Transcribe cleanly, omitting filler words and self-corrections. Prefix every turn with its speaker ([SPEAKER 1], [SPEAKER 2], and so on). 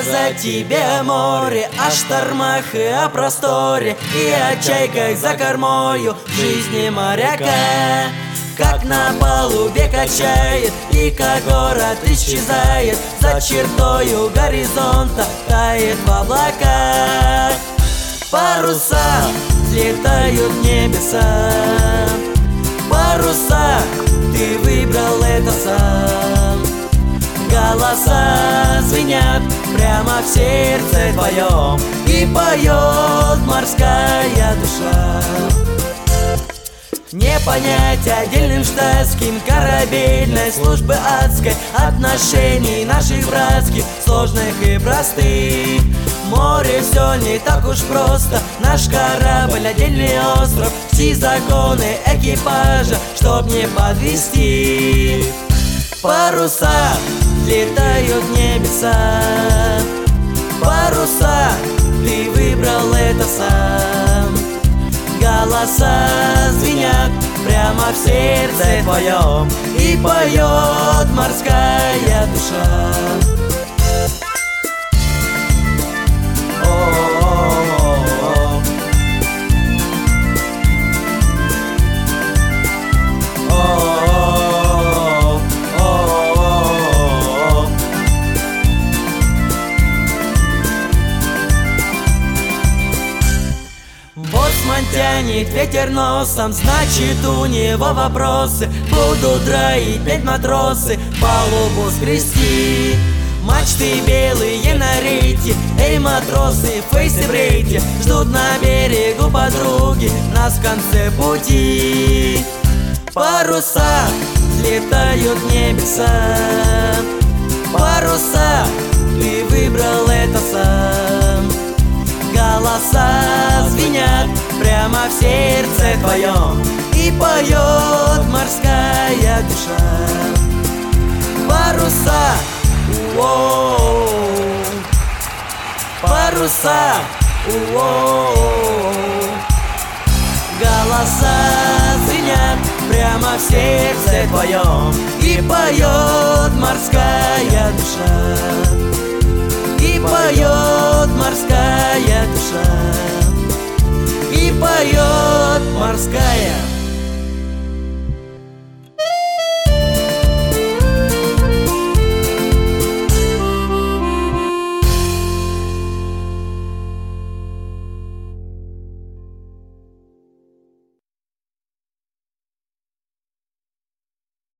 [SPEAKER 1] рассказать тебе о море, о штормах и о просторе, и о чайках за кормою в жизни моряка. Как на палубе качает, и как город исчезает за чертою горизонта, тает в облаках. Паруса взлетают в небеса, паруса, ты выбрал это сам. Голоса звенят прямо в сердце твоем, и поет морская душа. Не понять отдельным штатским корабельной службы адской, отношений наших братских, сложных и простых. Море все не так уж просто, наш корабль отдельный остров, все законы экипажа, чтоб не подвести. Паруса летают в небеса, паруса, ты выбрал это сам. Голоса звенят прямо в сердце твоем, и поет морская душа. Боцман тянет ветер носом, значит у него вопросы. Будут драить 5 матросы, палубу скрести. Мачты белые на рейте, эй, матросы, фейсы в рейте, ждут на берегу подруги нас в конце пути. Паруса взлетают в небеса, паруса, ты выбрал это сам. Голоса звенят прямо в сердце твоем, и поет морская душа. Паруса, паруса, голоса звенят прямо в сердце твоем, и поет морская душа. И поет морская душа, и поет морская